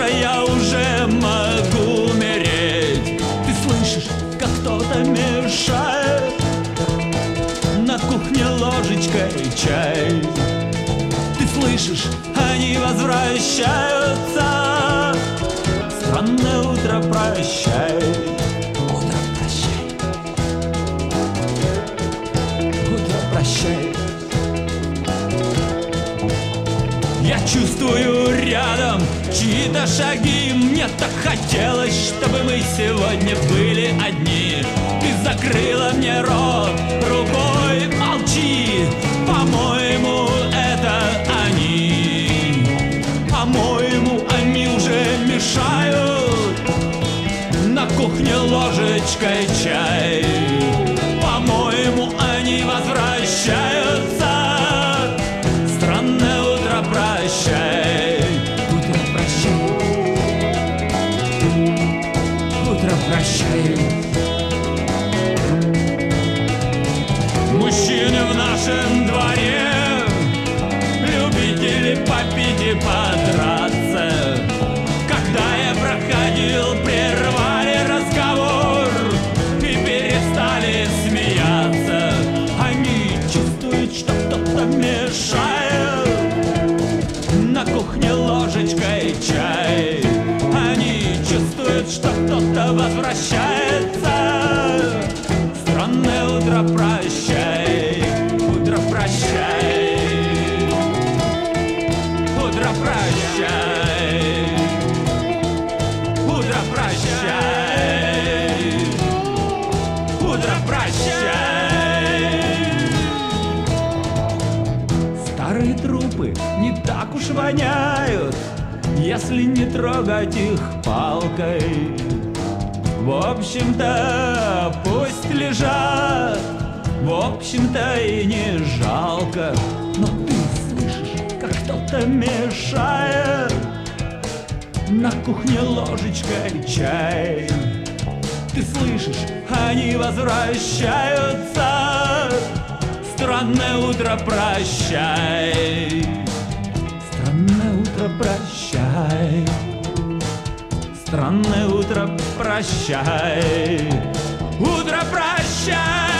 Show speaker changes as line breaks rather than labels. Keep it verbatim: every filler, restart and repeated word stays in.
завтра я уже могу умереть. Ты слышишь, как кто-то мешает на кухне ложечкой чай. Ты слышишь, они возвращаются. Странное утро, прощай. Утро, прощай. Утро, прощай. Я чувствую рядом чьи-то шаги. Мне так хотелось, чтобы мы сегодня были одни. Ты закрыла мне рот рукой, молчи. По-моему, это они. По-моему, они уже мешают на кухне ложечкой чай. По-моему, они возвращаются. Странное утро, прощай. Утро, прощай. Утро, прощай. Мужчины в нашем дворе, любители попить и подраться. Когда я проходил, прервали разговор и перестали смеяться. Они чувствуют, что кто-то мешает на кухне ложечкой чай. Они чувствуют, что кто-то возвращается. Странное утро, прощай. Утро, прощай. Утро, прощай. Утро, прощай. Утро, прощай. Старые трупы не так уж воняют, если не трогать их палкой. В общем-то, пусть лежат, в общем-то и не жалко. Но ты слышишь, как кто-то мешает на кухне ложечкой чай. Ты слышишь, они возвращаются. Странное утро, прощай. Странное утро, прощай. Странное утро, прощай. Утро, прощай.